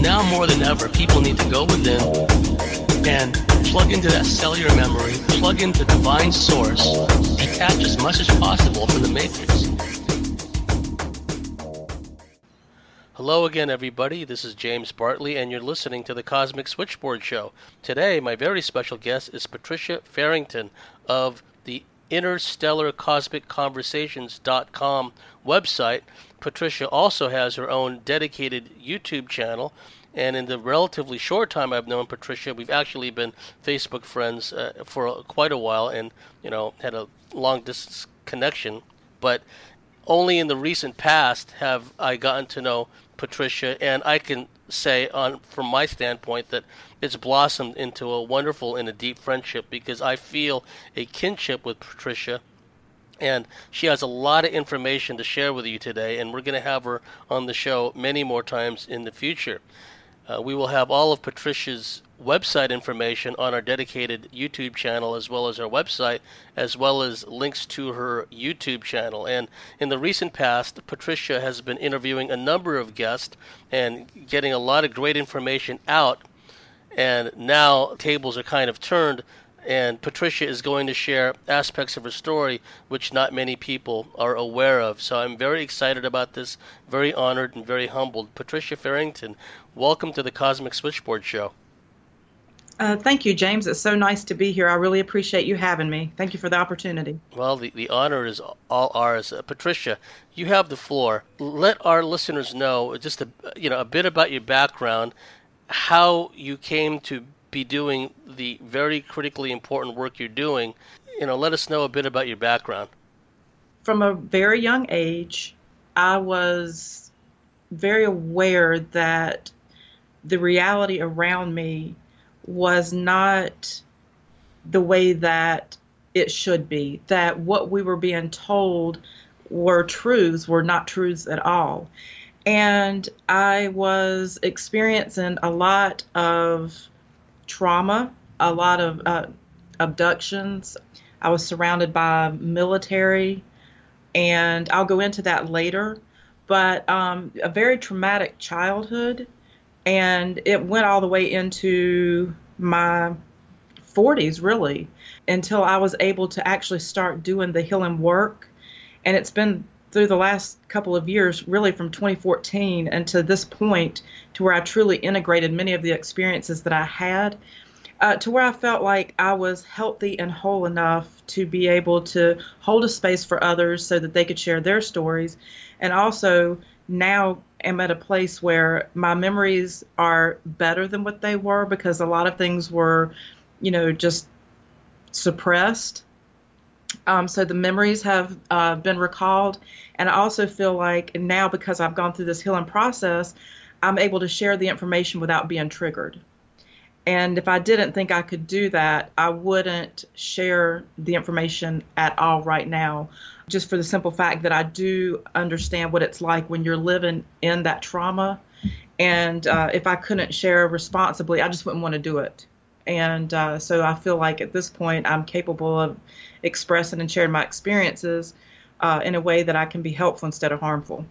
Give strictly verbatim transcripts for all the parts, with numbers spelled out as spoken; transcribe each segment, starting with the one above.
now more than ever, people need to go within and plug into that cellular memory, plug into divine source, detach as much as possible from the matrix. Hello again, everybody. This is James Bartley, and you're listening to the Cosmic Switchboard Show. Today, my very special guest is Patricia Farrington of the Interstellar Cosmic Conversations dot com website. Patricia also has her own dedicated YouTube channel, and in the relatively short time I've known Patricia, we've actually been Facebook friends uh, for quite a while, and you know had a long distance connection. But only in the recent past have I gotten to know Patricia, and I can say, on from my standpoint, that it's blossomed into a wonderful and a deep friendship because I feel a kinship with Patricia, and she has a lot of information to share with you today, and we're going to have her on the show many more times in the future. Uh, we will have all of Patricia's website information on our dedicated YouTube channel, as well as our website, as well as links to her YouTube channel. And in the recent past, Patricia has been interviewing a number of guests and getting a lot of great information out. And now tables are kind of turned, and Patricia is going to share aspects of her story which not many people are aware of. So I'm very excited about this, very honored and very humbled. Patricia Farrington, welcome to the Cosmic Switchboard Show. Uh, thank you, James. It's so nice to be here. I really appreciate you having me. Thank you for the opportunity. Well, the, the honor is all ours. Uh, Patricia, you have the floor. Let our listeners know just a, you know, a bit about your background, how you came to be doing the very critically important work you're doing. You know, let us know a bit about your background. From a very young age, I was very aware that the reality around me was not the way that it should be, that what we were being told were truths were not truths at all. And I was experiencing a lot of trauma, a lot of uh, abductions. I was surrounded by military, and I'll go into that later, but um, a very traumatic childhood. And it went all the way into my forties, really, until I was able to actually start doing the healing work. And it's been through the last couple of years, really from twenty fourteen and to this point, to where I truly integrated many of the experiences that I had, uh, to where I felt like I was healthy and whole enough to be able to hold a space for others so that they could share their stories. And also now am at a place where my memories are better than what they were, because a lot of things were, you know, just suppressed. Um, so the memories have uh, been recalled. And I also feel like now, because I've gone through this healing process, I'm able to share the information without being triggered. And if I didn't think I could do that, I wouldn't share the information at all right now, just for the simple fact that I do understand what it's like when you're living in that trauma. And uh, if I couldn't share responsibly, I just wouldn't want to do it. And uh, so I feel like at this point, I'm capable of expressing and sharing my experiences uh, in a way that I can be helpful instead of harmful.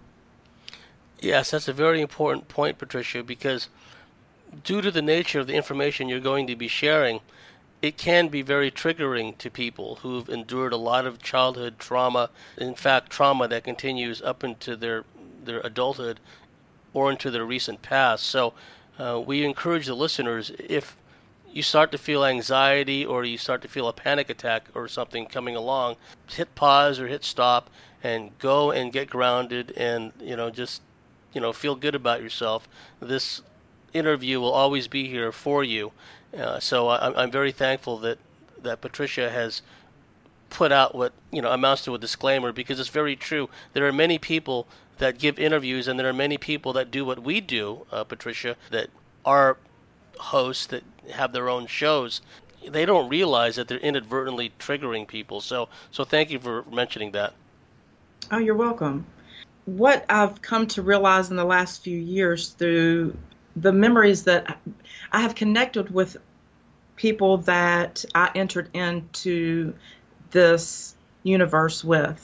Yes, that's a very important point, Patricia, because due to the nature of the information you're going to be sharing, it can be very triggering to people who've endured a lot of childhood trauma, in fact, trauma that continues up into their, their adulthood or into their recent past. So uh, we encourage the listeners, if you start to feel anxiety or you start to feel a panic attack or something coming along, hit pause or hit stop and go and get grounded and, you know, just, you know, feel good about yourself. This interview will always be here for you. Uh, so I, I'm very thankful that, that Patricia has put out what, you know, amounts to a disclaimer, because it's very true. There are many people that give interviews, and there are many people that do what we do, uh, Patricia, that are hosts that have their own shows. They don't realize that they're inadvertently triggering people. So, so thank you for mentioning that. Oh, you're welcome. What I've come to realize in the last few years through the memories that I have connected with people that I entered into this universe with.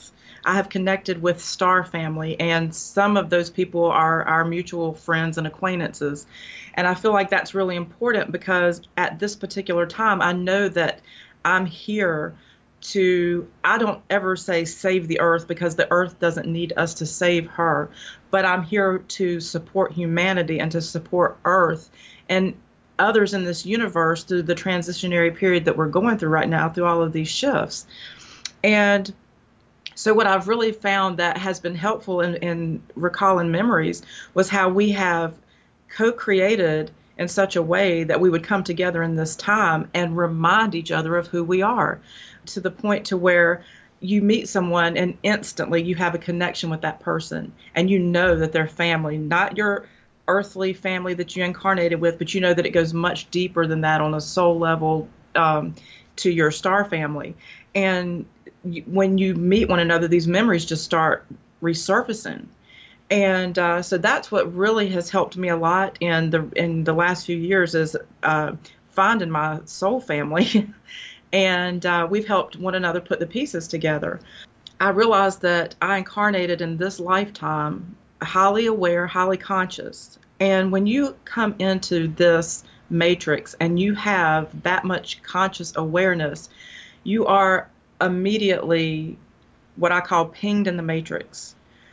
I have connected with Star Family, and some of those people are our mutual friends and acquaintances. And I feel like that's really important because at this particular time, I know that I'm here to, I don't ever say save the earth because the earth doesn't need us to save her, but I'm here to support humanity and to support earth and others in this universe through the transitionary period that we're going through right now, through all of these shifts. And so what I've really found that has been helpful in, in recalling memories was how we have co-created in such a way that we would come together in this time and remind each other of who we are, to the point to where you meet someone and instantly you have a connection with that person and you know that they're family, not your earthly family that you incarnated with, but you know that it goes much deeper than that on a soul level, um, to your star family. And you, when you meet one another, these memories just start resurfacing. And uh, so that's what really has helped me a lot in the in the last few years is uh, finding my soul family. And uh, we've helped one another put the pieces together. I realized that I incarnated in this lifetime highly aware, highly conscious. And when you come into this matrix and you have that much conscious awareness, you are immediately what I call pinged in the matrix.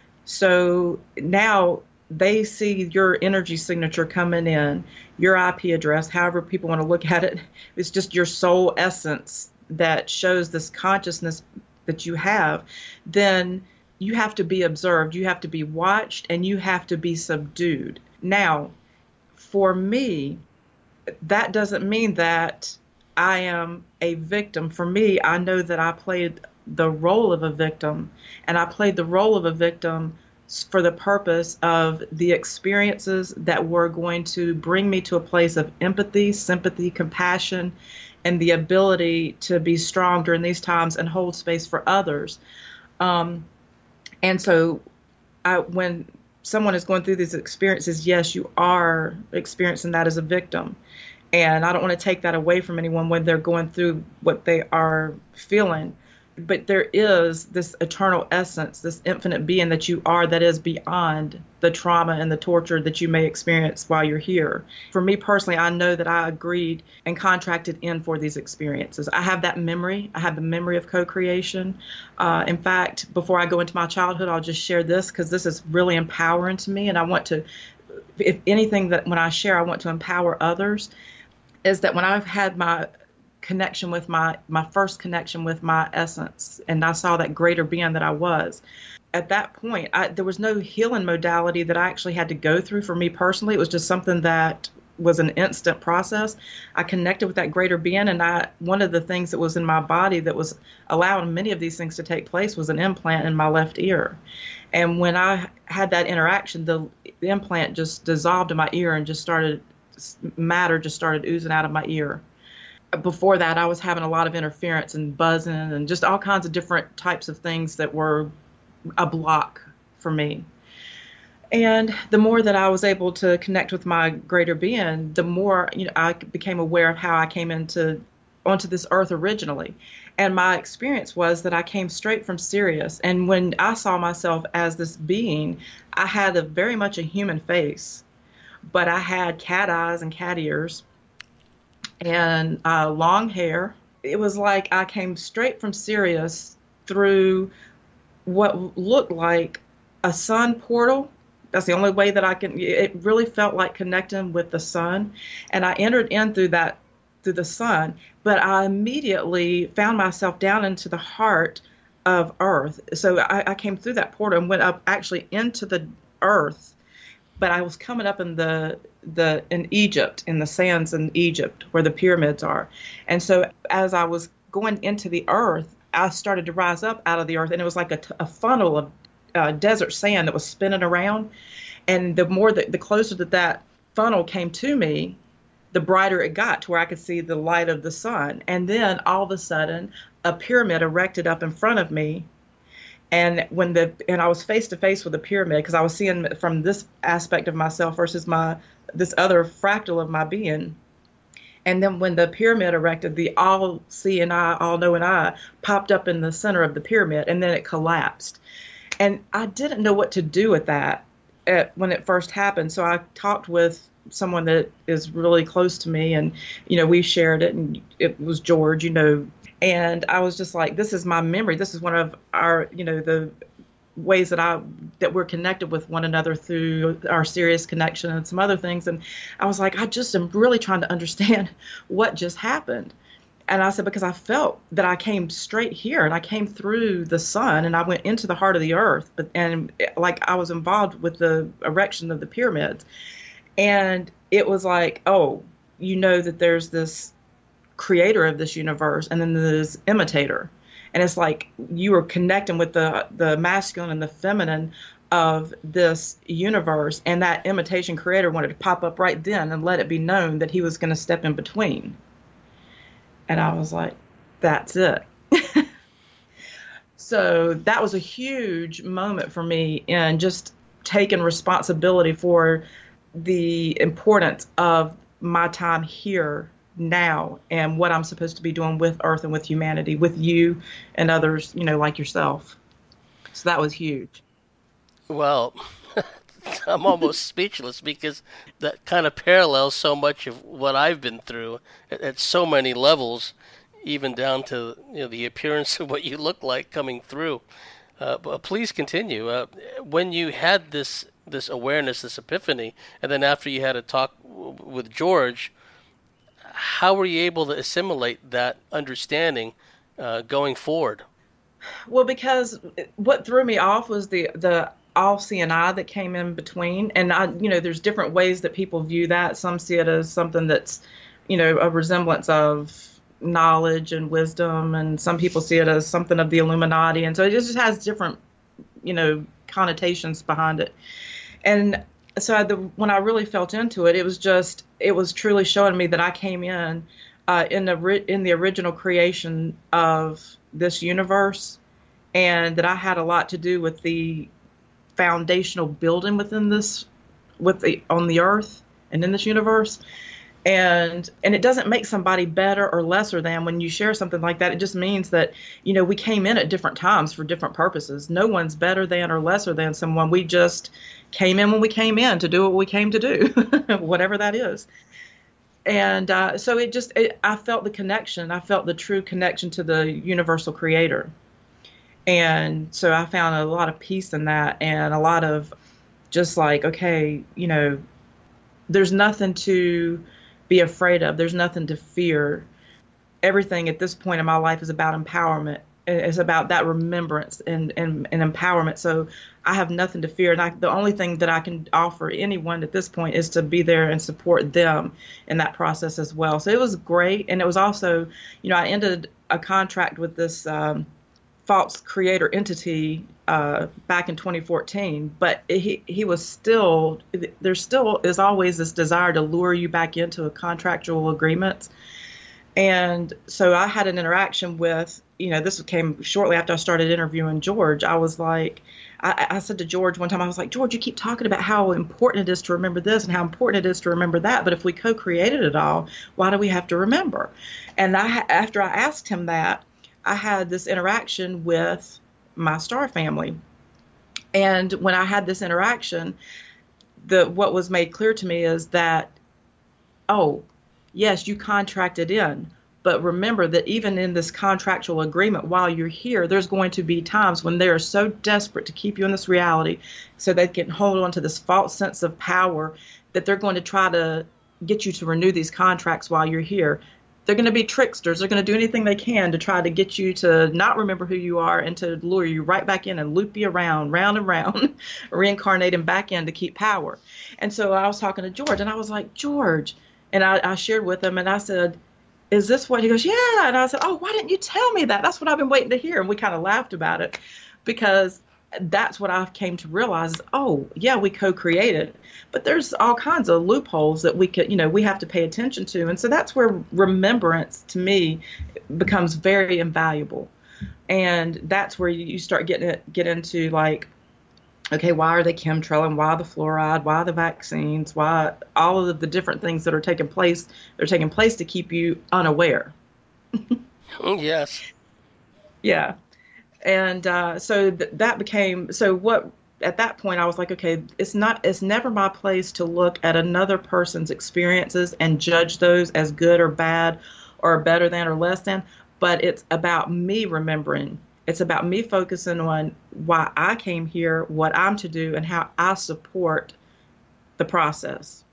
So now they see your energy signature coming in, your I P address, however people want to look at it. It's just your soul essence that shows this consciousness that you have. Then you have to be observed, you have to be watched, and you have to be subdued. Now, for me, that doesn't mean that I am a victim. For me, I know that I played the role of a victim, and I played the role of a victim for the purpose of the experiences that were going to bring me to a place of empathy, sympathy, compassion, and the ability to be strong during these times and hold space for others. Um, and so I, when someone is going through these experiences, yes, you are experiencing that as a victim. And I don't want to take that away from anyone when they're going through what they are feeling. But there is this eternal essence, this infinite being that you are that is beyond the trauma and the torture that you may experience while you're here. For me personally, I know that I agreed and contracted in for these experiences. I have that memory. I have the memory of co-creation. Uh, in fact, before I go into my childhood, I'll just share this because this is really empowering to me. And I want to, if anything that when I share, I want to empower others, is that when I've had my connection with my, my first connection with my essence, and I saw that greater being that I was. At that point, I, there was no healing modality that I actually had to go through for me personally. It was just something that was an instant process. I connected with that greater being, and I one of the things that was in my body that was allowing many of these things to take place was an implant in my left ear. And when I had that interaction, the, the implant just dissolved in my ear and just started, matter just started oozing out of my ear. Before that, I was having a lot of interference and buzzing and just all kinds of different types of things that were a block for me. And the more that I was able to connect with my greater being, the more, you know, I became aware of how I came into onto this earth originally. And my experience was that I came straight from Sirius. And when I saw myself as this being, I had a very much a human face, but I had cat eyes and cat ears and uh, long hair. It was like I came straight from Sirius through what looked like a sun portal. That's the only way that I can, it really felt like connecting with the sun. And I entered in through that, through the sun, but I immediately found myself down into the heart of Earth. So I, I came through that portal and went up actually into the earth, but I was coming up in the, the, in Egypt, in the sands in Egypt where the pyramids are. And so as I was going into the earth, I started to rise up out of the earth, and it was like a, a funnel of uh, desert sand that was spinning around. And the more that, the closer that that funnel came to me, the brighter it got to where I could see the light of the sun. And then all of a sudden, a pyramid erected up in front of me. And when the and I was face to face with the pyramid, because I was seeing from this aspect of myself versus my this other fractal of my being. And then when the pyramid erected, the all seeing eye, all knowing eye popped up in the center of the pyramid, and then it collapsed. And I didn't know what to do with that at, when it first happened. So I talked with someone that is really close to me, and, you know, we shared it, and it was George, you know, and I was just like, this is my memory. This is one of our, you know, the ways that I, that we're connected with one another through our Sirius connection and some other things. And I was like, I just am really trying to understand what just happened. And I said, because I felt that I came straight here, and I came through the sun, and I went into the heart of the earth, but, and like I was involved with the erection of the pyramids. And it was like, oh, you know that there's this creator of this universe, and then there's imitator. And it's like you were connecting with the, the masculine and the feminine of this universe, and that imitation creator wanted to pop up right then and let it be known that he was going to step in between. And I was like, that's it. So that was a huge moment for me in just taking responsibility for the importance of my time here now and what I'm supposed to be doing with Earth and with humanity, with you and others, you know, like yourself. So that was huge. Well, I'm almost speechless, because that kind of parallels so much of what I've been through at, at so many levels, even down to, you know, the appearance of what you look like coming through. Uh, but please continue. Uh, when you had this this awareness, this epiphany, and then after you had a talk w- with George, how were you able to assimilate that understanding uh, going forward? Well, because what threw me off was the the all-seeing eye that came in between. And, I, you know, there's different ways that people view that. Some see it as something that's, you know, a resemblance of knowledge and wisdom, and some people see it as something of the Illuminati. And so it just has different, you know, connotations behind it. And so I, the, when I really felt into it, it was just, it was truly showing me that I came in uh, in the in the original creation of this universe, and that I had a lot to do with the foundational building within this, with the on the earth and in this universe. And and it doesn't make somebody better or lesser than when you share something like that. It just means that, you know, we came in at different times for different purposes. No one's better than or lesser than someone. We just came in when we came in to do what we came to do, whatever that is. And uh, so it just, it, I felt the connection. I felt the true connection to the universal creator. And so I found a lot of peace in that, and a lot of just like, okay, you know, there's nothing to be afraid of. There's nothing to fear. Everything at this point in my life is about empowerment. It's about that remembrance and, and, and empowerment. So I have nothing to fear. And I, the only thing that I can offer anyone at this point is to be there and support them in that process as well. So it was great. And it was also, you know, I ended a contract with this um, false creator entity uh, back in twenty fourteen, but he he was still, there still is always this desire to lure you back into a contractual agreement. And so I had an interaction with, you know, this came shortly after I started interviewing George. I was like, I, I said to George one time, I was like, George, you keep talking about how important it is to remember this and how important it is to remember that. But if we co-created it all, why do we have to remember? And I, after I asked him that, I had this interaction with my star family. And when I had this interaction, the what was made clear to me is that, oh, yes, you contracted in, but remember that even in this contractual agreement, while you're here, there's going to be times when they are so desperate to keep you in this reality so they can hold on to this false sense of power that they're going to try to get you to renew these contracts while you're here. They're going to be tricksters. They're going to do anything they can to try to get you to not remember who you are and to lure you right back in and loop you around, round and round, reincarnating back in to keep power. And so I was talking to George, and I was like, George, and I, I shared with him, and I said, is this what? He goes, yeah. And I said, oh, why didn't you tell me that? That's what I've been waiting to hear. And we kind of laughed about it, because that's what I came to realize is, oh, yeah, we co-created, but there's all kinds of loopholes that we could, you know, we have to pay attention to. And so that's where remembrance to me becomes very invaluable. And that's where you start getting it, get into like okay, why are they chemtrailing? Why the fluoride? Why the vaccines? Why all of the different things that are taking place? They're taking place to keep you unaware. Yes. Yeah. And uh, so th- that became so what at that point I was like, okay, it's not it's never my place to look at another person's experiences and judge those as good or bad or better than or less than, but it's about me remembering. It's about me focusing on why I came here, what I'm to do, and how I support the process.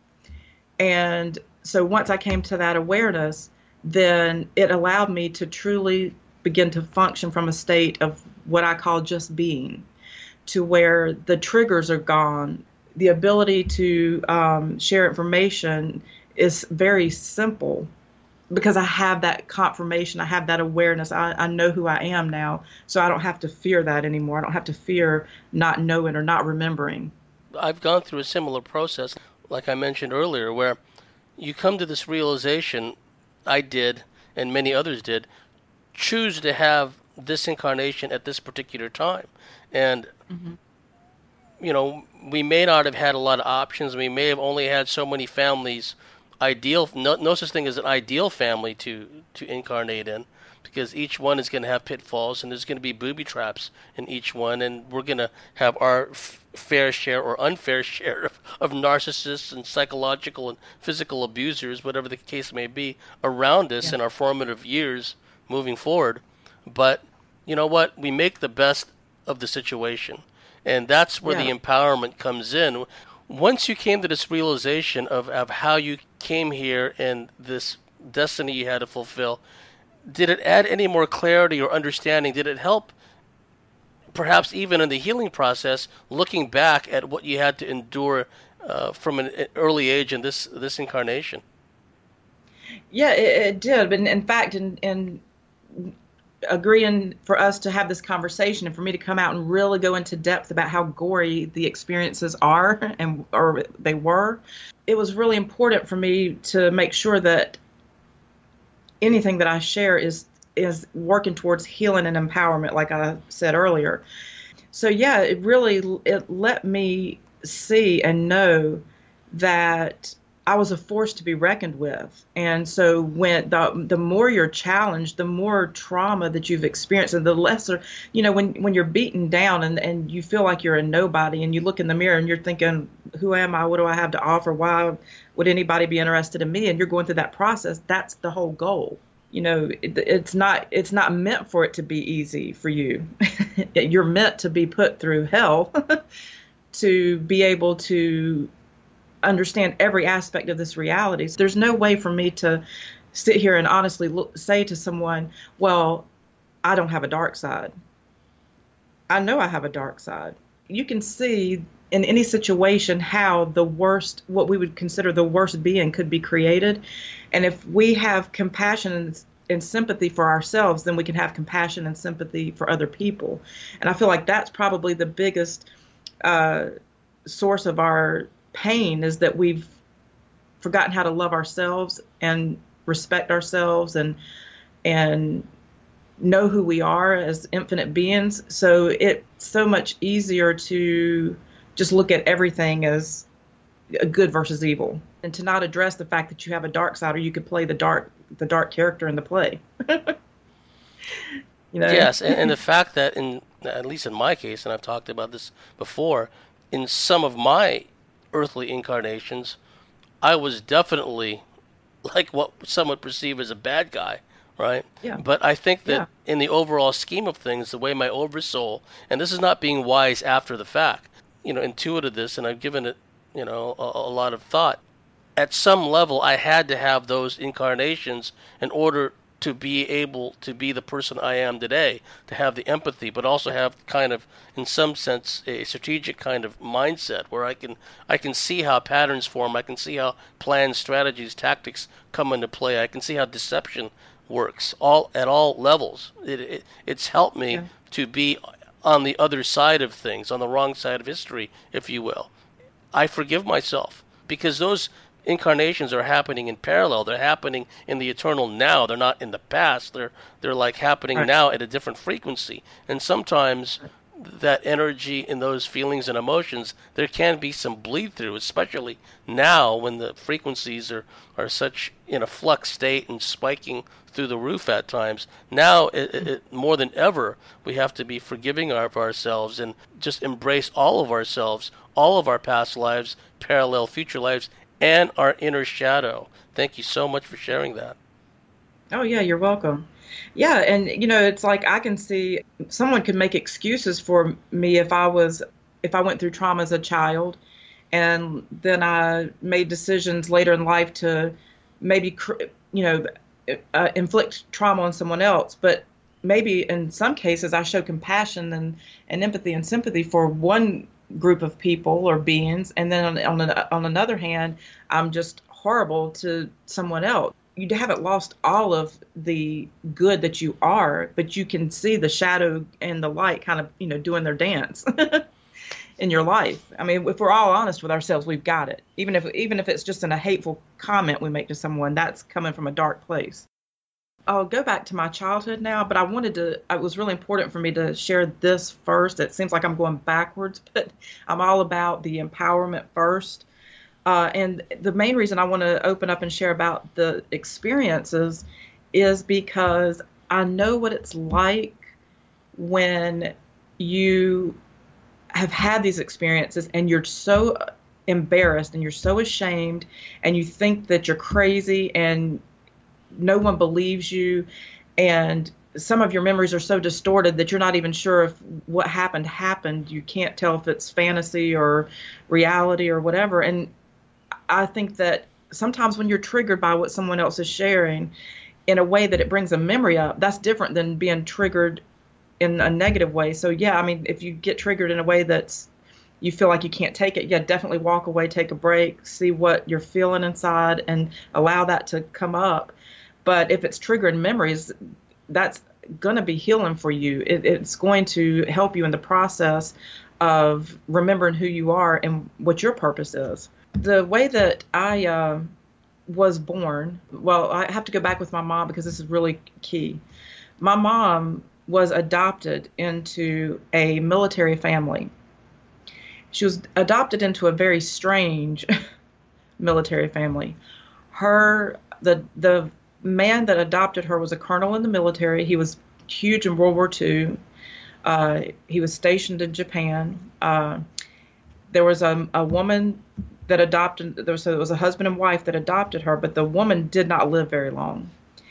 And so once I came to that awareness, then it allowed me to truly begin to function from a state of what I call just being, to where the triggers are gone. The ability to um, share information is very simple because I have that confirmation. I have that awareness. I, I know who I am now, so I don't have to fear that anymore. I don't have to fear not knowing or not remembering. I've gone through a similar process, like I mentioned earlier, where you come to this realization, I did, and many others did, choose to have this incarnation at this particular time. And, mm-hmm. you know, we may not have had a lot of options. We may have only had so many families, ideal, no, no such thing as an ideal family to, to incarnate in, because each one is going to have pitfalls, and there's going to be booby traps in each one, and we're going to have our f- fair share or unfair share of, of narcissists and psychological and physical abusers, whatever the case may be, around us yeah. in our formative years moving forward. But you know what? We make the best of the situation, and that's where yeah. the empowerment comes in. Once you came to this realization of, of how you came here and this destiny you had to fulfill, did it add any more clarity or understanding? Did it help, perhaps even in the healing process, looking back at what you had to endure uh, from an early age in this this incarnation? Yeah, it, it did. But in, in fact, in, in agreeing for us to have this conversation and for me to come out and really go into depth about how gory the experiences are and or they were, it was really important for me to make sure that anything that I share is is working towards healing and empowerment, like I said earlier. So yeah, it really it let me see and know that I was a force to be reckoned with. And so when the the more you're challenged, the more trauma that you've experienced, and the lesser, you know, when when you're beaten down and, and you feel like you're a nobody, and you look in the mirror and you're thinking, who am I? What do I have to offer? Why would anybody be interested in me? And you're going through that process. That's the whole goal. You know, it, it's not it's not meant for it to be easy for you. You're meant to be put through hell to be able to understand every aspect of this reality. So there's no way for me to sit here and honestly look, say to someone, well, I don't have a dark side. I know I have a dark side. You can see in any situation how the worst, what we would consider the worst being could be created. And if we have compassion and, and sympathy for ourselves, then we can have compassion and sympathy for other people. And I feel like that's probably the biggest uh, source of our pain, is that we've forgotten how to love ourselves and respect ourselves and and know who we are as infinite beings. So it's so much easier to just look at everything as a good versus evil, and to not address the fact that you have a dark side, or you could play the dark the dark character in the play. You know? Yes, and, and the fact that in at least in my case, and I've talked about this before, in some of my earthly incarnations, I was definitely like what some would perceive as a bad guy, right? Yeah. But I think that yeah. in the overall scheme of things, the way my oversoul, and this is not being wise after the fact, you know, intuited this, and I've given it, you know, a, a lot of thought. At some level, I had to have those incarnations in order to be able to be the person I am today, to have the empathy, but also have kind of, in some sense, a strategic kind of mindset where I can I can see how patterns form, I can see how plans, strategies, tactics come into play, I can see how deception works, all at all levels. It, it it's helped me yeah. to be on the other side of things, on the wrong side of history, if you will. I forgive myself because those incarnations are happening in parallel. They're happening in the eternal now. They're not in the past. They're they're like happening right. now at a different frequency. And sometimes that energy in those feelings and emotions, there can be some bleed through, especially now when the frequencies are, are such in a flux state and spiking through the roof at times. Now, it, it, more than ever, we have to be forgiving of ourselves and just embrace all of ourselves, all of our past lives, parallel future lives, and our inner shadow. Thank you so much for sharing that. Oh, yeah, you're welcome. Yeah, and you know, it's like I can see someone could make excuses for me if I was if I went through trauma as a child, and then I made decisions later in life to maybe you know uh, inflict trauma on someone else. But maybe in some cases I show compassion and, and empathy and sympathy for one group of people or beings, and then on on, an, on another hand, I'm just horrible to someone else. You haven't lost all of the good that you are, but you can see the shadow and the light kind of, you know, doing their dance in your life. I mean, if we're all honest with ourselves, we've got it. Even if even if it's just in a hateful comment we make to someone, that's coming from a dark place. I'll go back to my childhood now, but I wanted to, it was really important for me to share this first. It seems like I'm going backwards, but I'm all about the empowerment first. Uh, and the main reason I want to open up and share about the experiences is because I know what it's like when you have had these experiences and you're so embarrassed and you're so ashamed and you think that you're crazy and no one believes you, and some of your memories are so distorted that you're not even sure if what happened happened. You can't tell if it's fantasy or reality or whatever. And I think that sometimes when you're triggered by what someone else is sharing in a way that it brings a memory up, that's different than being triggered in a negative way. So yeah, I mean, if you get triggered in a way that's you feel like you can't take it, yeah, definitely walk away, take a break, see what you're feeling inside and allow that to come up. But if it's triggering memories, that's going to be healing for you. It, it's going to help you in the process of remembering who you are and what your purpose is. The way that I uh, was born, well, I have to go back with my mom because this is really key. My mom was adopted into a military family. She was adopted into a very strange military family. Her, the the man that adopted her was a colonel in the military. He was huge in World War Two. Uh, he was stationed in Japan. Uh, there was a, a woman that adopted, there was, a, there was a husband and wife that adopted her, but the woman did not live very long.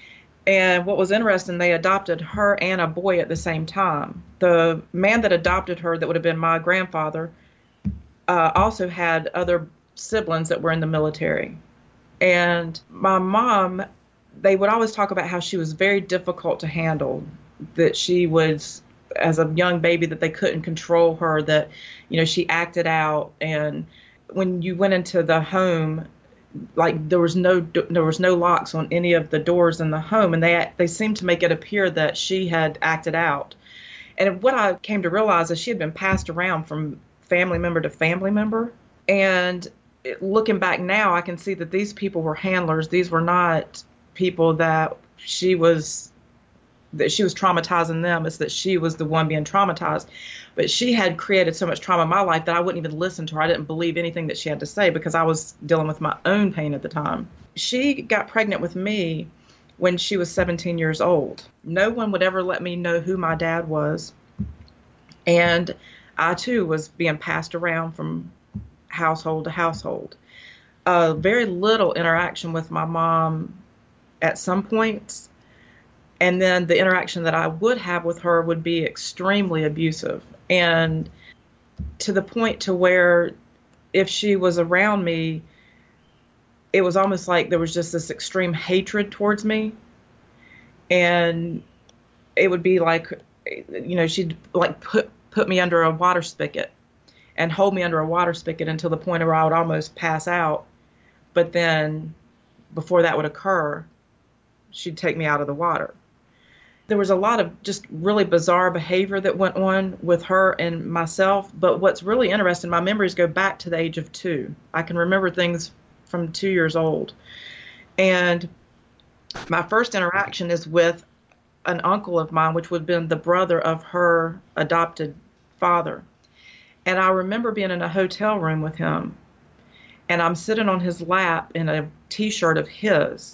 And what was interesting, they adopted her and a boy at the same time. The man that adopted her, that would have been my grandfather, uh, also had other siblings that were in the military. And my mom, they would always talk about how she was very difficult to handle, that she was, as a young baby, that they couldn't control her, that, you know, she acted out. And when you went into the home, like there was no there was no locks on any of the doors in the home, and they they seemed to make it appear that she had acted out. And what I came to realize is she had been passed around from family member to family member. And looking back now, I can see that these people were handlers. These were not people that she was that she was traumatizing them. It's that she was the one being traumatized. But she had created so much trauma in my life that I wouldn't even listen to her. I didn't believe anything that she had to say because I was dealing with my own pain at the time. She got pregnant with me when she was seventeen years old. No one would ever let me know who my dad was. And I, too, was being passed around from household to household. Uh, very little interaction with my mom at some points. And then the interaction that I would have with her would be extremely abusive. And to the point to where if she was around me, it was almost like there was just this extreme hatred towards me. And it would be like, you know, she'd like put, put me under a water spigot and hold me under a water spigot until the point where I would almost pass out. But then before that would occur, she'd take me out of the water. There was a lot of just really bizarre behavior that went on with her and myself. But what's really interesting, my memories go back to the age of two. I can remember things from two years old. And my first interaction is with an uncle of mine, which would have been the brother of her adopted father. And I remember being in a hotel room with him, and I'm sitting on his lap in a t-shirt of his,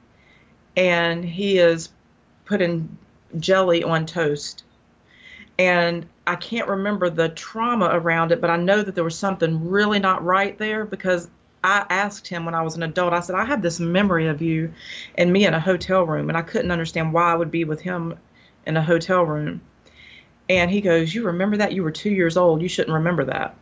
and he is putting jelly on toast. And I can't remember the trauma around it, but I know that there was something really not right there, because I asked him when I was an adult, I said, I have this memory of you and me in a hotel room, and I couldn't understand why I would be with him in a hotel room. And he goes, you remember that? You were two years old. You shouldn't remember that.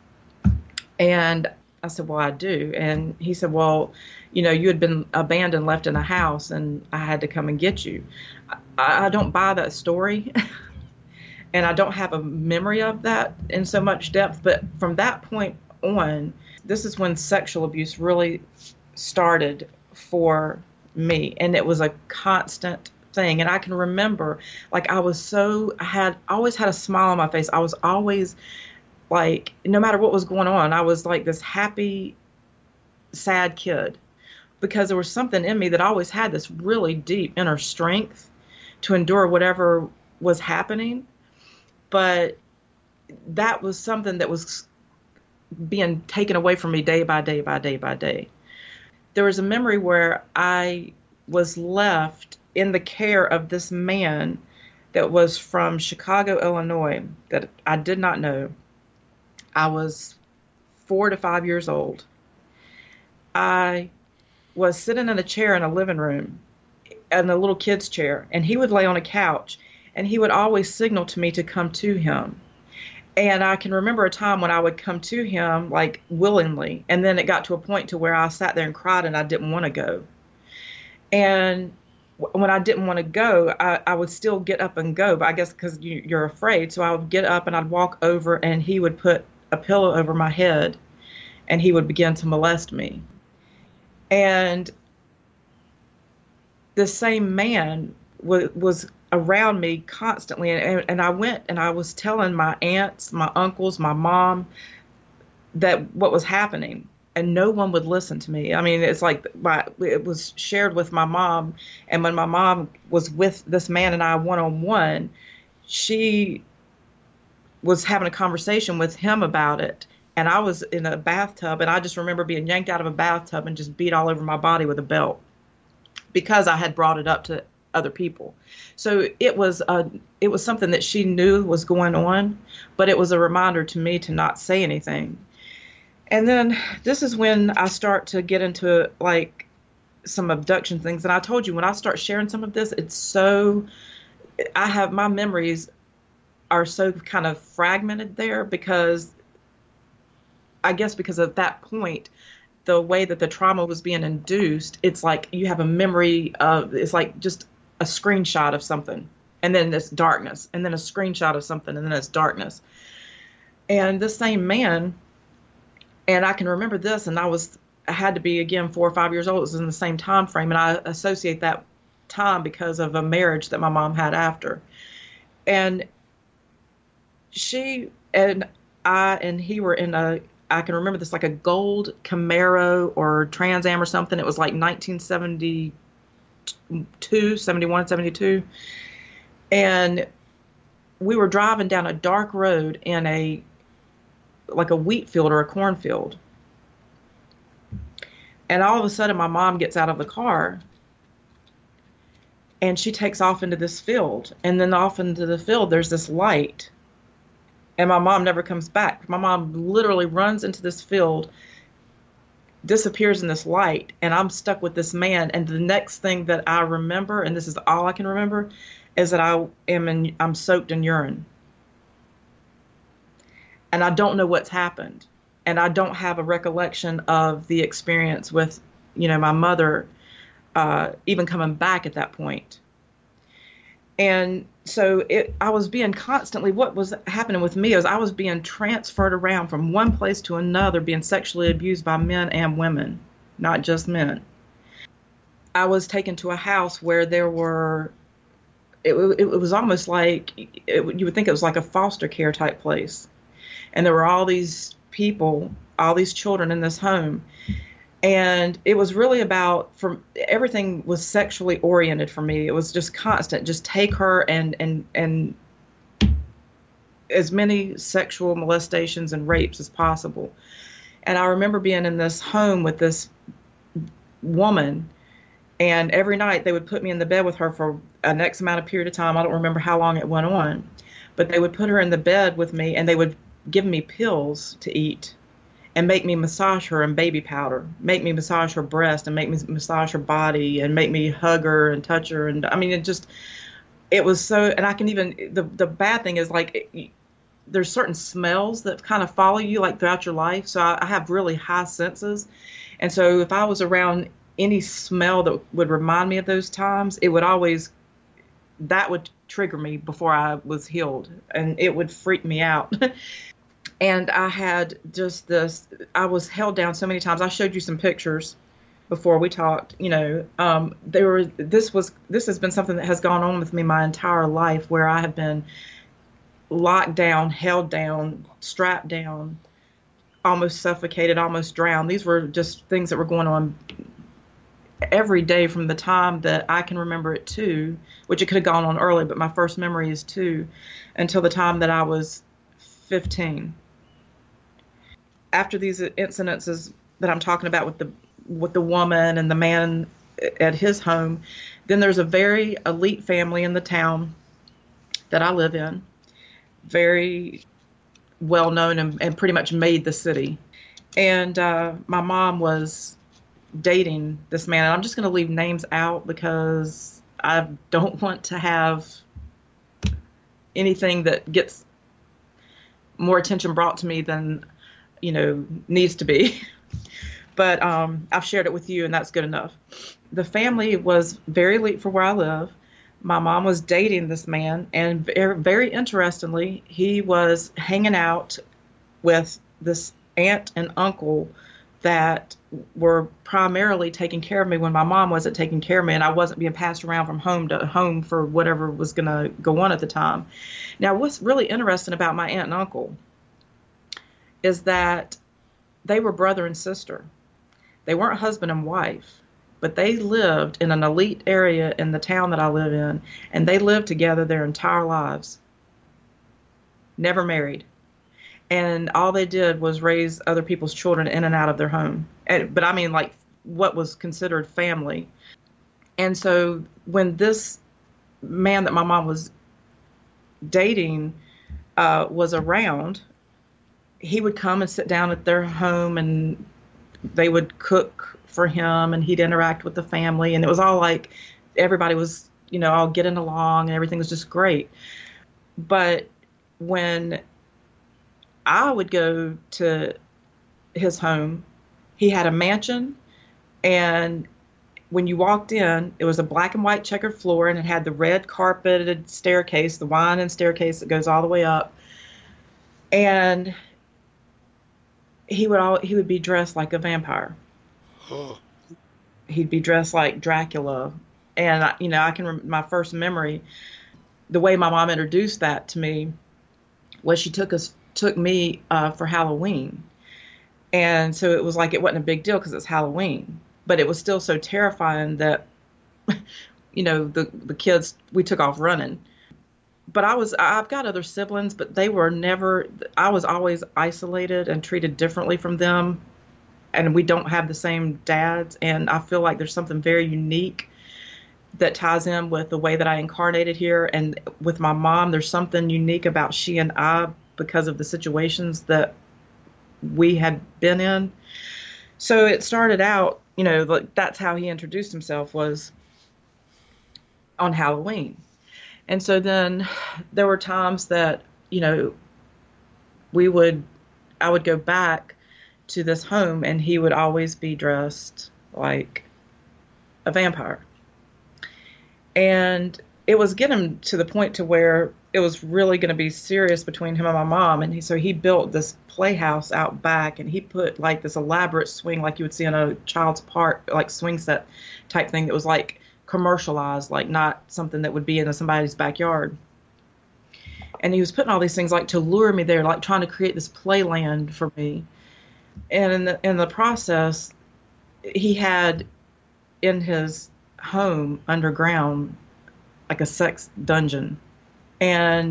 And I said, well, I do. And he said, well, you know, you had been abandoned, left in a house, and I had to come and get you. I, I don't buy that story. And I don't have a memory of that in so much depth. But from that point on, this is when sexual abuse really started for me. And it was a constant thing. And I can remember, like, I was so, I had I always had a smile on my face. I was always like, no matter what was going on, I was like this happy, sad kid, because there was something in me that always had this really deep inner strength to endure whatever was happening. But that was something that was being taken away from me day by day by day by day. There was a memory where I was left in the care of this man that was from Chicago, Illinois, that I did not know. I was four to five years old. I was sitting in a chair in a living room, in a little kid's chair, and he would lay on a couch, and he would always signal to me to come to him. And I can remember a time when I would come to him, like, willingly, and then it got to a point to where I sat there and cried and I didn't want to go. And when I didn't want to go, I, I would still get up and go, but I guess because you, you're afraid. So I would get up and I'd walk over, and he would put a pillow over my head, and he would begin to molest me. And the same man w- was around me constantly. And, and I went and I was telling my aunts, my uncles, my mom that what was happening, and no one would listen to me. I mean, it's like my, it was shared with my mom. And when my mom was with this man and I one-on-one, she was having a conversation with him about it. And I was in a bathtub, and I just remember being yanked out of a bathtub and just beat all over my body with a belt, because I had brought it up to other people. So it was a, it was something that she knew was going on, but it was a reminder to me to not say anything. And then this is when I start to get into, like, some abduction things. And I told you, when I start sharing some of this, it's so, I have, my memories are so kind of fragmented there, because I guess because at that point, the way that the trauma was being induced, it's like you have a memory of, it's like just a screenshot of something, and then it's darkness, and then a screenshot of something, and then it's darkness. And the same man, and I can remember this, and I was, I had to be, again, four or five years old. It was in the same time frame, and I associate that time because of a marriage that my mom had after. And she and I and he were in a, I can remember this, like a gold Camaro or Trans Am or something. It was like nineteen seventy-two, seventy-one, seventy-two. And we were driving down a dark road in a, like a wheat field or a cornfield. And all of a sudden my mom gets out of the car and she takes off into this field. And then off into the field, there's this light. And my mom never comes back. My mom literally runs into this field, disappears in this light, and I'm stuck with this man. And the next thing that I remember, and this is all I can remember, is that I am in, I'm soaked in urine. And I don't know what's happened. And I don't have a recollection of the experience with, you know, my mother uh, even coming back at that point. And so it, I was being constantly, what was happening with me is I was being transferred around from one place to another, being sexually abused by men and women, not just men. I was taken to a house where there were, it, it, it was almost like, it, you would think it was like a foster care type place. And there were all these people, all these children in this home. And it was really about, from everything was sexually oriented for me. It was just constant, just take her and, and, and as many sexual molestations and rapes as possible. And I remember being in this home with this woman, and every night they would put me in the bed with her for an X amount of period of time. I don't remember how long it went on, but they would put her in the bed with me, and they would give me pills to eat and make me massage her in baby powder, make me massage her breast and make me massage her body and make me hug her and touch her. And I mean, it just, it was so, and I can even, the, the bad thing is like, it, there's certain smells that kind of follow you like throughout your life. So I, I have really high senses. And so if I was around any smell that would remind me of those times, it would always, that would trigger me before I was healed, and it would freak me out. And I had just this, I was held down so many times. I showed you some pictures before we talked, you know, um, there were, this was, this has been something that has gone on with me my entire life, where I have been locked down, held down, strapped down, almost suffocated, almost drowned. These were just things that were going on every day from the time that I can remember it to, which it could have gone on early, but my first memory is two, until the time that I was fifteen. After these incidences that I'm talking about with the with the woman and the man at his home, then there's a very elite family in the town that I live in, very well known and, and pretty much made the city. And uh, my mom was dating this man, and I'm just going to leave names out because I don't want to have anything that gets more attention brought to me than, you know, needs to be. But um, I've shared it with you, and that's good enough. The family was very elite for where I live. My mom was dating this man, and very, very interestingly, he was hanging out with this aunt and uncle that were primarily taking care of me when my mom wasn't taking care of me, and I wasn't being passed around from home to home for whatever was going to go on at the time. Now, what's really interesting about my aunt and uncle is that they were brother and sister. They weren't husband and wife, but they lived in an elite area in the town that I live in, and they lived together their entire lives, never married. And all they did was raise other people's children in and out of their home. And, but I mean, like, what was considered family. And so when this man that my mom was dating uh, was around, he would come and sit down at their home, and they would cook for him, and he'd interact with the family. And it was all like everybody was, you know, all getting along, and everything was just great. But when I would go to his home, he had a mansion, and when you walked in, it was a black and white checkered floor, and it had the red carpeted staircase, the winding staircase that goes all the way up. And he would all he would be dressed like a vampire. Huh. He'd be dressed like Dracula. And I, you know, I can rem- my first memory, the way my mom introduced that to me was she took us took me uh, for Halloween. And so it was like it wasn't a big deal because it's Halloween, but it was still so terrifying that, you know, the the kids, we took off running. But I was, I've got other siblings, but they were never, I was always isolated and treated differently from them. And we don't have the same dads. And I feel like there's something very unique that ties in with the way that I incarnated here. And with my mom, there's something unique about she and I because of the situations that we had been in. So it started out, you know, like that's how he introduced himself, was on Halloween. And so then there were times that, you know, we would, I would go back to this home, and he would always be dressed like a vampire. And it was getting to the point to where it was really going to be serious between him and my mom. And he, so he built this playhouse out back, and he put like this elaborate swing like you would see in a child's park, like swing set type thing that was like commercialized, like not something that would be in somebody's backyard. And he was putting all these things like to lure me there, like trying to create this playland for me. And in the in the process, he had in his home underground like a sex dungeon. And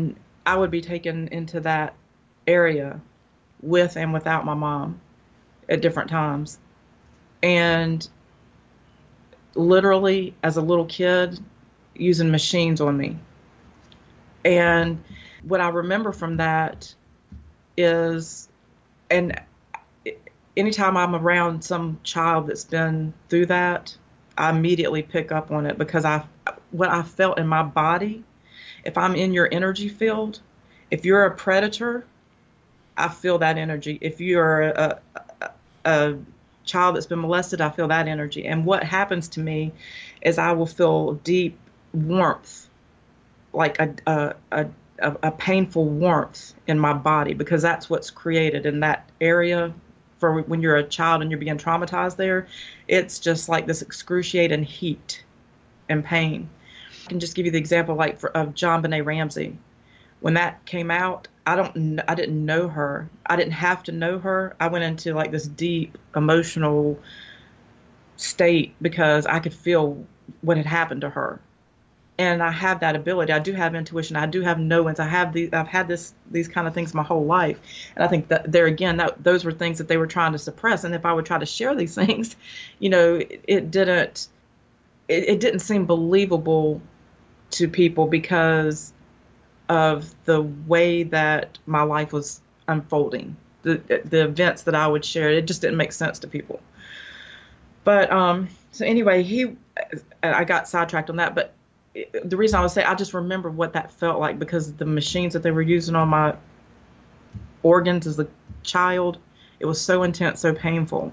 I would be taken into that area with and without my mom at different times. And literally, as a little kid, using machines on me. And what I remember from that is, and anytime I'm around some child that's been through that, I immediately pick up on it, because I, what I felt in my body, if I'm in your energy field, if you're a predator, I feel that energy. If you're a, a, a child that's been molested, I feel that energy. And what happens to me is I will feel deep warmth, like a a, a, a painful warmth in my body, because that's what's created in that area. For when you're a child and you're being traumatized there, it's just like this excruciating heat and pain. I can just give you the example like for, of JonBenét Ramsey. When that came out, I don't, I didn't know her. I didn't have to know her. I went into like this deep emotional state because I could feel what had happened to her. And I have that ability. I do have intuition. I do have knowings. I have these. I've had this these kind of things my whole life. And I think that there again, that those were things that they were trying to suppress. And if I would try to share these things, you know, it, it didn't. It, it didn't seem believable to people because of the way that my life was unfolding. The the events that I would share, it just didn't make sense to people. But um, so anyway, he, I got sidetracked on that, but. The reason I was saying, I just remember what that felt like, because the machines that they were using on my organs as a child, it was so intense, so painful.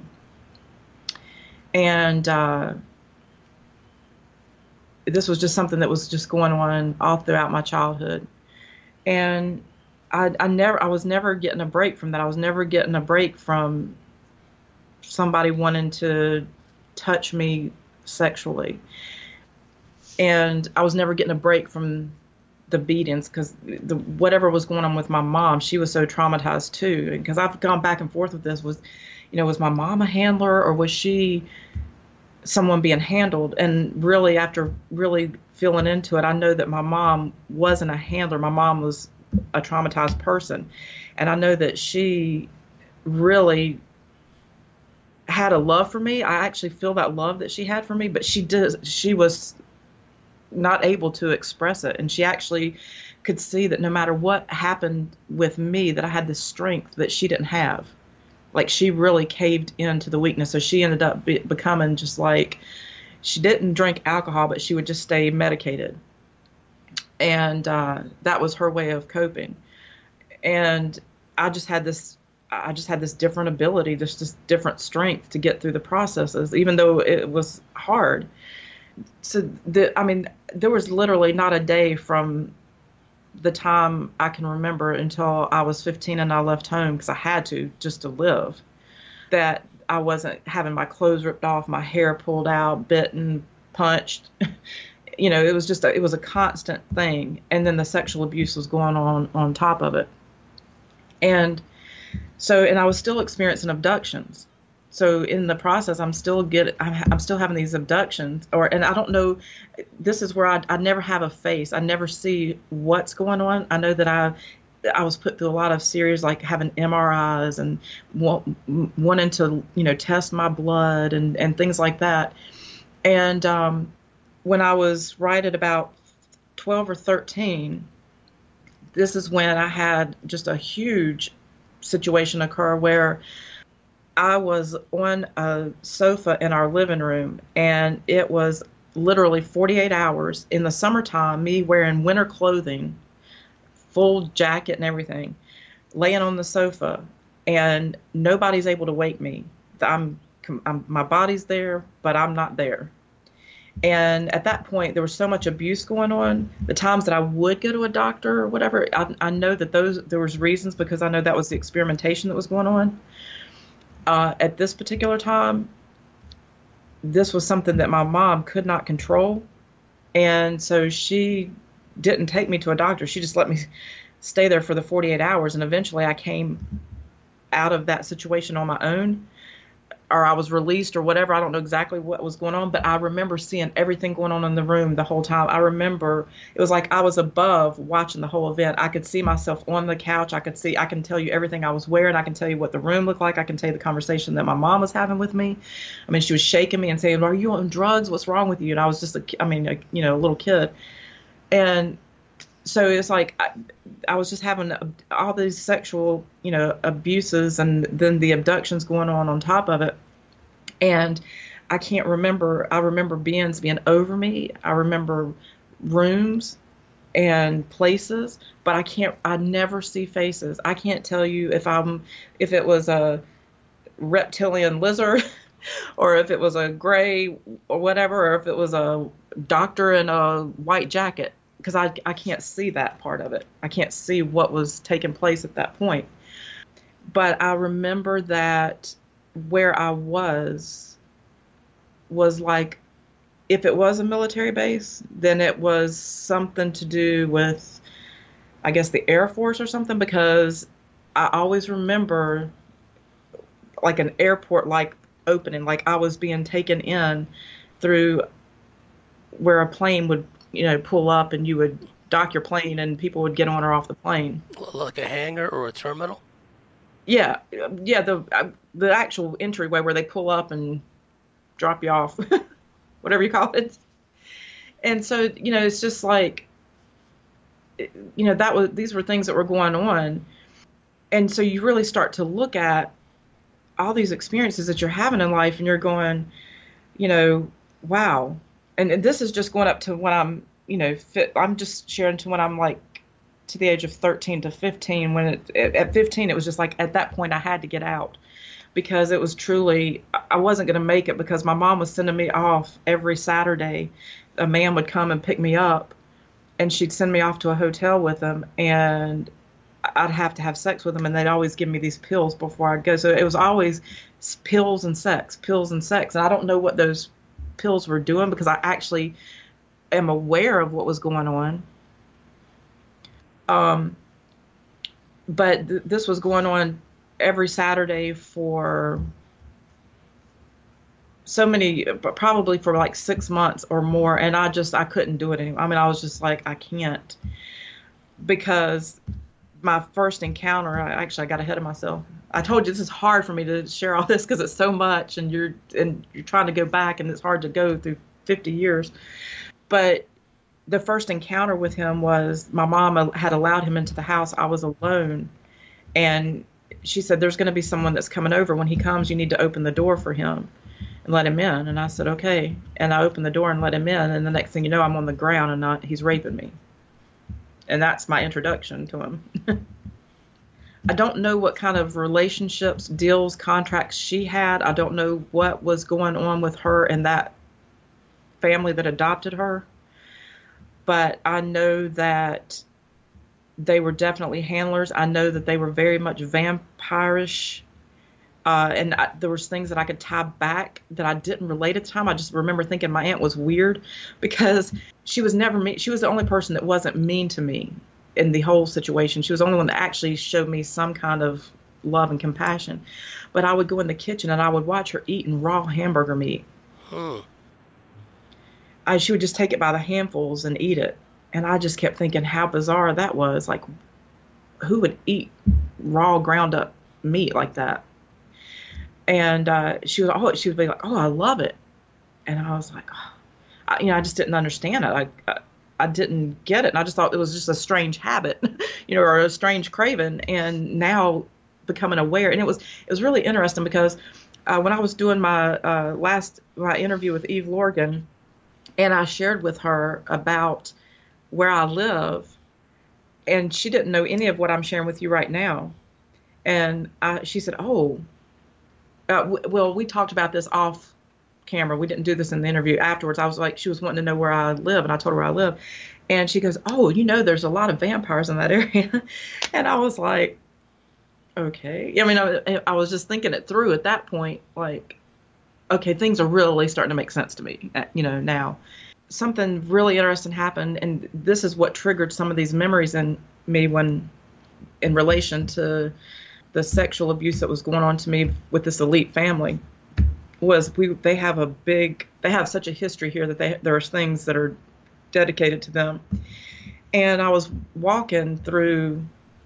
And uh, this was just something that was just going on all throughout my childhood. And I, I never, I was never getting a break from that. I was never getting a break from somebody wanting to touch me sexually. And I was never getting a break from the beatings, because the whatever was going on with my mom, she was so traumatized too. Because I've gone back and forth with this. Was, you know, was my mom a handler, or was she someone being handled? And really, after really feeling into it, I know that my mom wasn't a handler. My mom was a traumatized person, and I know that she really had a love for me. I actually feel that love that she had for me, but she did. She was not able to express it. And she actually could see that no matter what happened with me, that I had this strength that she didn't have. Like, she really caved into the weakness. So she ended up be- becoming just like, she didn't drink alcohol, but she would just stay medicated. And uh, that was her way of coping. And I just had this, I just had this different ability, this this different strength to get through the processes, even though it was hard. So, the, I mean, there was literally not a day from the time I can remember until I was fifteen and I left home, because I had to just to live, that I wasn't having my clothes ripped off, my hair pulled out, bitten, punched. You know, it was just a, it was a constant thing. And then the sexual abuse was going on on top of it. And so, and I was still experiencing abductions. So in the process, I'm still get I'm, I'm still having these abductions, or and I don't know. This is where I I never have a face. I never see what's going on. I know that I I was put through a lot of series, like having M R Is and want, wanting to you know test my blood and and things like that. And um, when I was right at about twelve or thirteen, this is when I had just a huge situation occur where I was on a sofa in our living room, and it was literally forty-eight hours in the summertime, me wearing winter clothing, full jacket and everything, laying on the sofa, and nobody's able to wake me. I'm, I'm my body's there, but I'm not there. And at that point, there was so much abuse going on. The times that I would go to a doctor or whatever, I, I know that those there was reasons, because I know that was the experimentation that was going on. Uh, at this particular time, this was something that my mom could not control. And so she didn't take me to a doctor. She just let me stay there for the forty-eight hours. And eventually I came out of that situation on my own. or I was released or whatever. I don't know exactly what was going on, but I remember seeing everything going on in the room the whole time. I remember it was like I was above watching the whole event. I could see myself on the couch. I could see, I can tell you everything I was wearing. I can tell you what the room looked like. I can tell you the conversation that my mom was having with me. I mean, she was shaking me and saying, "Are you on drugs? What's wrong with you?" And I was just, a, I mean, a, you know, a little kid. And so it's like I, I was just having all these sexual, you know, abuses and then the abductions going on on top of it. And I can't remember. I remember beings being over me. I remember rooms and places, but I can't, I never see faces. I can't tell you if I'm, if it was a reptilian lizard or if it was a gray or whatever, or if it was a doctor in a white jacket. Because I, I can't see that part of it. I can't see what was taking place at that point. But I remember that where I was was like, if it was a military base, then it was something to do with, I guess, the Air Force or something, because I always remember like an airport like opening, like I was being taken in through where a plane would, you know, pull up and you would dock your plane and people would get on or off the plane. Like a hangar or a terminal? Yeah. Yeah. The, uh, the actual entryway where they pull up and drop you off, whatever you call it. And so, you know, it's just like, you know, that was, these were things that were going on. And so you really start to look at all these experiences that you're having in life and you're going, you know, wow. And, and this is just going up to when I'm, you know, fit, I'm just sharing to when I'm like to the age of thirteen to fifteen. When it, at fifteen, it was just like at that point I had to get out because it was truly, I wasn't going to make it because my mom was sending me off every Saturday. A man would come and pick me up and she'd send me off to a hotel with him and I'd have to have sex with him and they'd always give me these pills before I'd go. So it was always pills and sex, pills and sex. And I don't know what those pills were doing because I actually am aware of what was going on. Um, but th- this was going on every Saturday for so many, probably for like six months or more. And I just, I couldn't do it anymore. I mean, I was just like, I can't, because my first encounter, I actually I got ahead of myself. I told you this is hard for me to share all this because it's so much, and you're and you're trying to go back, and it's hard to go through fifty years. But the first encounter with him was my mom had allowed him into the house. I was alone, and she said, "There's going to be someone that's coming over. When he comes, you need to open the door for him and let him in." And I said, "Okay." And I opened the door and let him in, and the next thing you know, I'm on the ground and not, he's raping me. And that's my introduction to him. I don't know what kind of relationships, deals, contracts she had. I don't know what was going on with her and that family that adopted her. But I know that they were definitely handlers. I know that they were very much vampirish. Uh, and I, there was things that I could tie back that I didn't relate at the time. I just remember thinking my aunt was weird because she was never mean. She was the only person that wasn't mean to me in the whole situation. She was the only one that actually showed me some kind of love and compassion. But I would go in the kitchen and I would watch her eating raw hamburger meat. Hmm. I, she would just take it by the handfuls and eat it. And I just kept thinking how bizarre that was. Like, who would eat raw ground up meat like that? And uh, she was, oh, she would be like, "Oh, I love it," and I was like, oh. I, you know, I just didn't understand it. I, I, I didn't get it, and I just thought it was just a strange habit, you know, or a strange craving. And now becoming aware, and it was, it was really interesting because uh, when I was doing my uh, last my interview with Eve Lorgan, and I shared with her about where I live, and she didn't know any of what I'm sharing with you right now, and I, she said, "Oh." Uh, w- well, we talked about this off camera. We didn't do this in the interview afterwards. I was like, she was wanting to know where I live, and I told her where I live. And she goes, "Oh, you know, there's a lot of vampires in that area." And I was like, okay. I mean, I, I was just thinking it through at that point, like, okay, things are really starting to make sense to me, you know, now. Something really interesting happened, and this is what triggered some of these memories in me when, in relation to the sexual abuse that was going on to me with this elite family. was we they have a big they have such a history here that they there's things that are dedicated to them. And I was walking through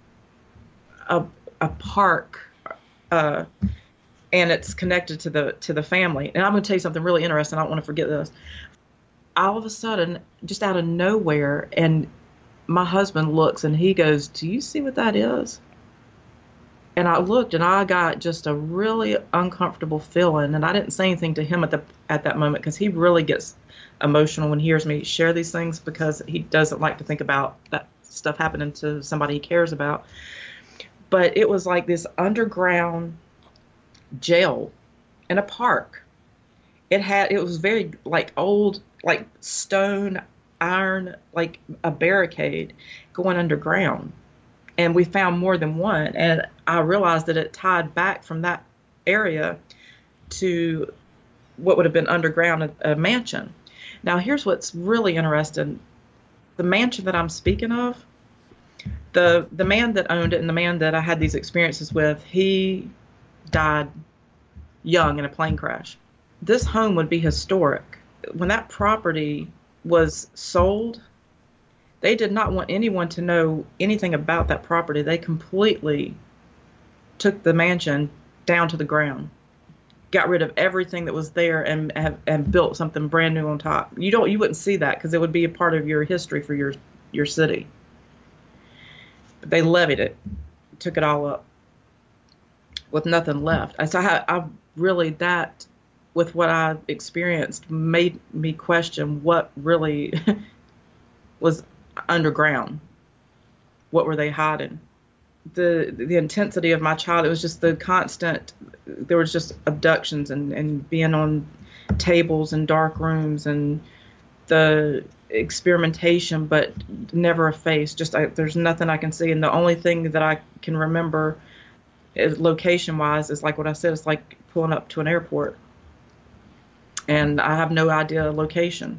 a a park, uh, and it's connected to the to the family. And I'm going to tell you something really interesting. I don't want to forget this. All of a sudden, just out of nowhere, and my husband looks and he goes, "Do you see what that is?" And I looked and I got just a really uncomfortable feeling. And I didn't say anything to him at the at that moment because he really gets emotional when he hears me share these things because he doesn't like to think about that stuff happening to somebody he cares about. But it was like this underground jail in a park. It had it was very like old, like stone, iron, like a barricade going underground. And we found more than one. And I realized that it tied back from that area to what would have been underground, a, a mansion. Now, here's what's really interesting. The mansion that I'm speaking of, the the man that owned it and the man that I had these experiences with, he died young in a plane crash. This home would be historic. When that property was sold, they did not want anyone to know anything about that property. They completely took the mansion down to the ground, got rid of everything that was there, and have, and built something brand new on top. You don't, you wouldn't see that because it would be a part of your history for your your city. But they levied it, took it all up, with nothing left. I, so I, I really that, with what I experienced, made me question what really was underground. What were they hiding? The the intensity of my child, it was just the constant, there was just abductions and, and being on tables and dark rooms and the experimentation, but never a face. Just I, there's nothing I can see. And the only thing that I can remember is location-wise is like what I said, it's like pulling up to an airport. And I have no idea location.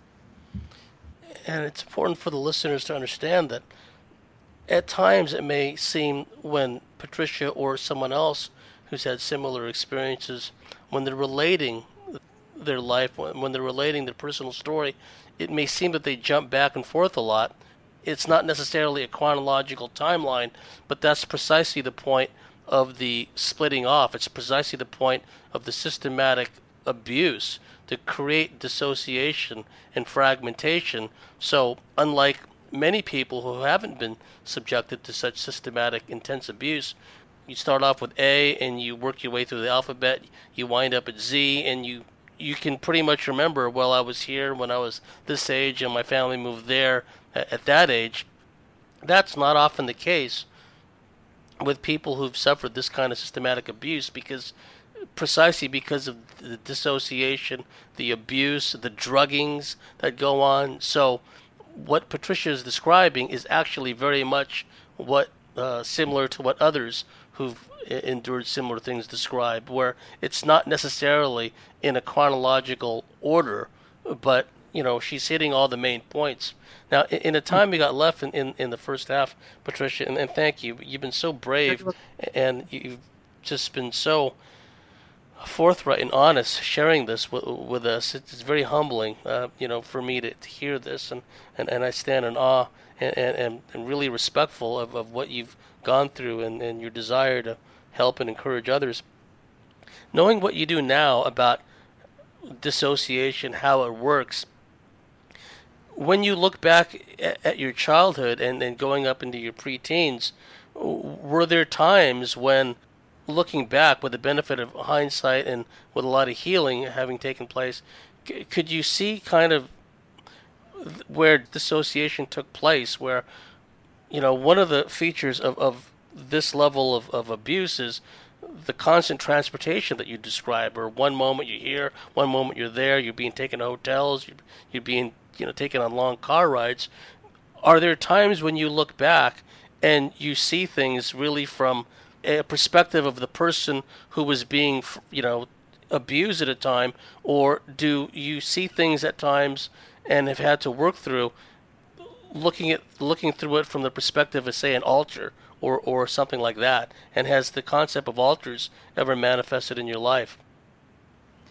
And it's important for the listeners to understand that at times it may seem when Patricia or someone else who's had similar experiences, when they're relating their life, when they're relating their personal story, it may seem that they jump back and forth a lot. It's not necessarily a chronological timeline, but that's precisely the point of the splitting off. It's precisely the point of the systematic abuse to create dissociation and fragmentation. So unlike many people who haven't been subjected to such systematic, intense abuse, you start off with A and you work your way through the alphabet, you wind up at Z, and you you can pretty much remember, well, I was here when I was this age and my family moved there at, at that age. That's not often the case with people who've suffered this kind of systematic abuse, because precisely because of the dissociation, the abuse, the druggings that go on. So what Patricia is describing is actually very much what uh, similar to what others who've endured similar things describe, where it's not necessarily in a chronological order, but you know, she's hitting all the main points. Now, in, in the time we got left in, in, in the first half, Patricia, and, and thank you, you've been so brave, and you've just been so forthright and honest sharing this with, with us. It's very humbling, uh, you know, for me to, to hear this, and, and, and I stand in awe and, and, and really respectful of, of what you've gone through and, and your desire to help and encourage others. Knowing what you do now about dissociation, how it works, when you look back at, at your childhood and, and going up into your preteens, were there times when, looking back with the benefit of hindsight and with a lot of healing having taken place, c- could you see kind of where dissociation took place, where, you know, one of the features of, of this level of, of abuse is the constant transportation that you describe, or one moment you're here, one moment you're there, you're being taken to hotels, you're, you're being, you know, taken on long car rides. Are there times when you look back and you see things really from a perspective of the person who was being, you know, abused at a time, or do you see things at times and have had to work through looking at looking through it from the perspective of, say, an altar or or something like that? And has the concept of altars ever manifested in your life?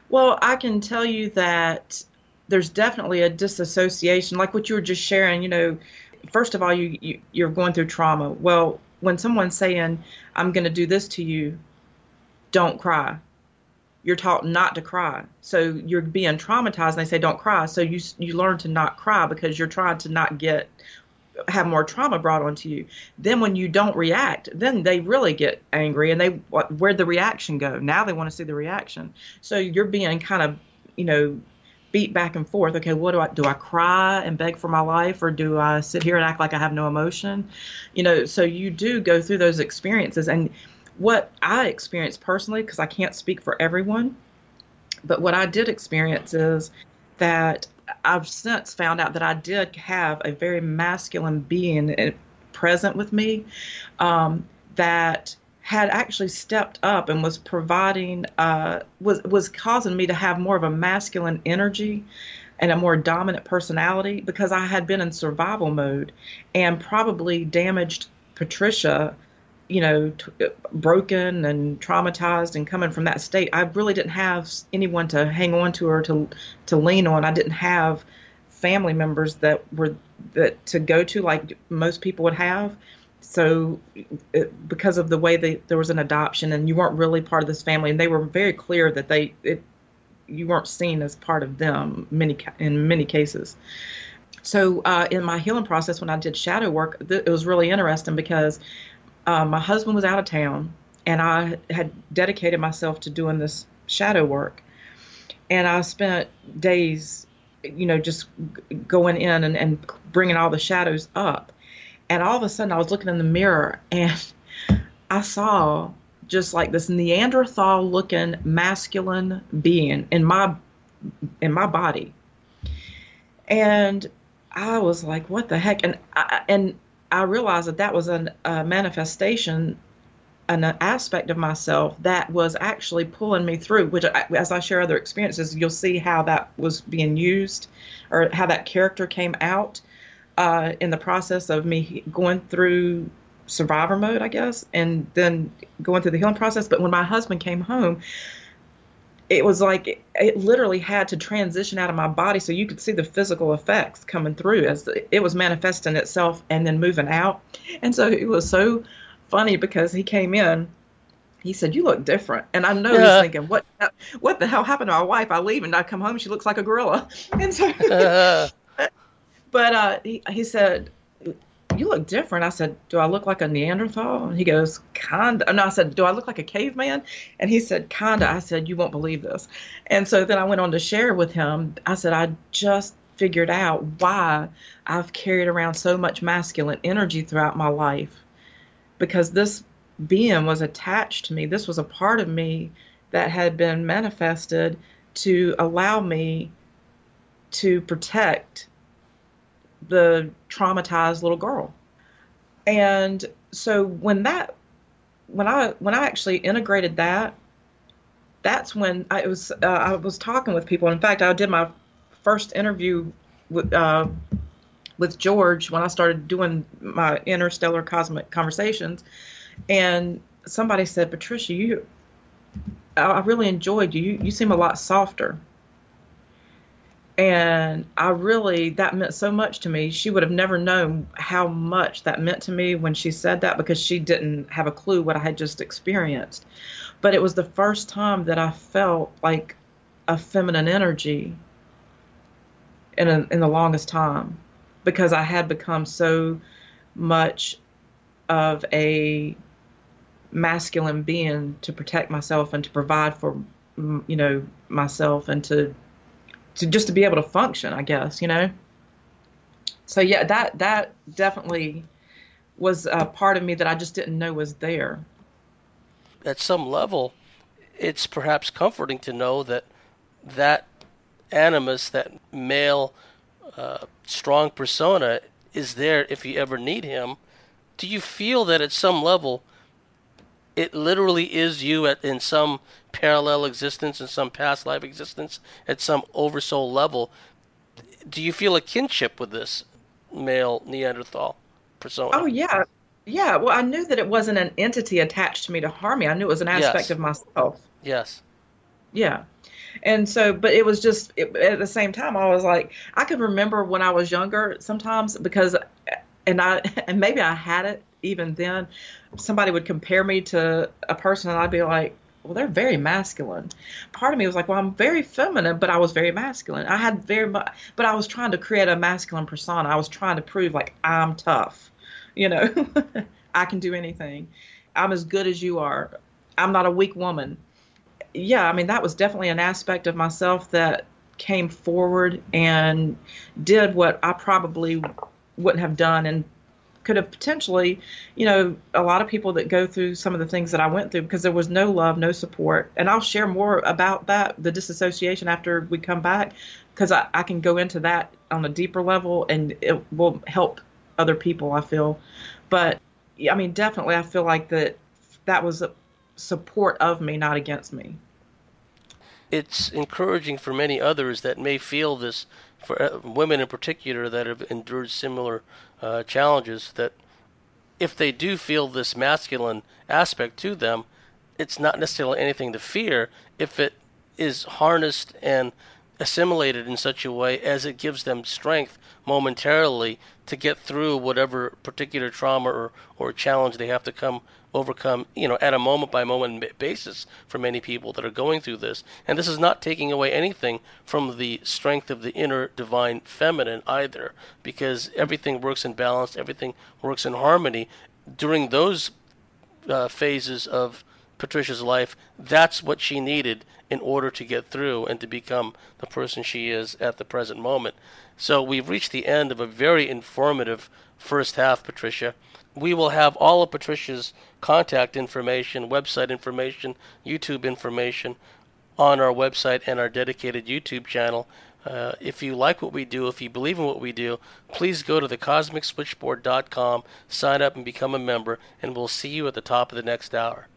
Well, I can tell you that there's definitely a disassociation, like what you were just sharing. You know, first of all, you, you you're going through trauma. Well, when someone's saying, "I'm going to do this to you," don't cry. You're taught not to cry. So you're being traumatized, and they say, "Don't cry." So you you learn to not cry because you're trying to not get have more trauma brought onto you. Then when you don't react, then they really get angry, and they what, where'd the reaction go? Now they want to see the reaction. So you're being kind of, you know, beat back and forth. Okay, what do I do? I cry and beg for my life, or do I sit here and act like I have no emotion? You know, so you do go through those experiences. And what I experienced personally, because I can't speak for everyone, but what I did experience is that I've since found out that I did have a very masculine being present with me, um, that had actually stepped up and was providing, uh, was was causing me to have more of a masculine energy and a more dominant personality, because I had been in survival mode and probably damaged Patricia, you know, t- broken and traumatized, and coming from that state, I really didn't have anyone to hang on to or to to lean on. I didn't have family members that were that to go to like most people would have. So it, because of the way they, there was an adoption and you weren't really part of this family, and they were very clear that they it, you weren't seen as part of them many in many cases. So uh, in my healing process, when I did shadow work, th- it was really interesting because Uh, my husband was out of town, and I had dedicated myself to doing this shadow work. And I spent days, you know, just g- going in and, and bringing all the shadows up. And all of a sudden, I was looking in the mirror, and I saw just like this Neanderthal-looking masculine being in my in my body. And I was like, "What the heck?" And I, and I realized that that was an, a manifestation, an aspect of myself that was actually pulling me through, which I, as I share other experiences, you'll see how that was being used, or how that character came out uh, in the process of me going through survivor mode, I guess, and then going through the healing process. But when my husband came home, it was like it, it literally had to transition out of my body, so you could see the physical effects coming through as it was manifesting itself and then moving out. And so it was so funny because he came in, he said, "You look different." And I know he's Yeah. thinking, what what the hell happened to my wife? I leave and I come home, she looks like a gorilla. And so but uh he, he said, "You look different." I said, "Do I look like a Neanderthal?" And he goes, "Kinda." No, I said, "Do I look like a caveman?" And he said, "Kinda." I said, "You won't believe this." And so then I went on to share with him. I said, "I just figured out why I've carried around so much masculine energy throughout my life, because this being was attached to me. This was a part of me that had been manifested to allow me to protect the traumatized little girl." And so when that, when I when I actually integrated that, that's when I it was uh, I was talking with people. In fact, I did my first interview with uh, with George when I started doing my interstellar cosmic conversations, and somebody said, "Patricia, you, I really enjoyed you. You, you seem a lot softer." And I really, that meant so much to me. She would have never known how much that meant to me when she said that, because she didn't have a clue what I had just experienced. But it was the first time that I felt like a feminine energy in a, in the longest time, because I had become so much of a masculine being to protect myself and to provide for, you know, myself, and to to just to be able to function, I guess, you know. So yeah, that that definitely was a part of me that I just didn't know was there. At some level, it's perhaps comforting to know that that animus, that male, uh, strong persona, is there if you ever need him. Do you feel that at some level it literally is you at, in some parallel existence, in some past life existence, at some oversoul level? Do you feel a kinship with this male Neanderthal persona? Oh yeah, yeah. Well, I knew that it wasn't an entity attached to me to harm me. I knew it was an aspect Yes, of myself. yes. Yeah. And so, but it was just it, at the same time, I was like, I could remember when I was younger sometimes because, and I, and maybe I had it even then. Somebody would compare me to a person, and I'd be like, well, they're very masculine. Part of me was like, well, I'm very feminine, but I was very masculine. I had very much, but I was trying to create a masculine persona. I was trying to prove like I'm tough, you know, I can do anything. I'm as good as you are. I'm not a weak woman. Yeah, I mean, that was definitely an aspect of myself that came forward and did what I probably wouldn't have done and could have potentially, you know, a lot of people that go through some of the things that I went through because there was no love, no support. And I'll share more about that, the disassociation, after we come back, because I, I can go into that on a deeper level and it will help other people, I feel. But, I mean, definitely I feel like that that was a support of me, not against me. It's encouraging for many others that may feel this, for women in particular that have endured similar uh, challenges, that if they do feel this masculine aspect to them, it's not necessarily anything to fear if it is harnessed and assimilated in such a way as it gives them strength momentarily to get through whatever particular trauma or, or challenge they have to come overcome, you know, at a moment by moment basis for many people that are going through this. And this is not taking away anything from the strength of the inner divine feminine either, because everything works in balance, everything works in harmony. During those uh, phases of Patricia's life, that's what she needed in order to get through and to become the person she is at the present moment. So we've reached the end of a very informative first half, Patricia. We will have all of Patricia's contact information, website information, YouTube information on our website and our dedicated YouTube channel. Uh, if you like what we do, if you believe in what we do, please go to the cosmic switchboard dot com, sign up and become a member, and we'll see you at the top of the next hour.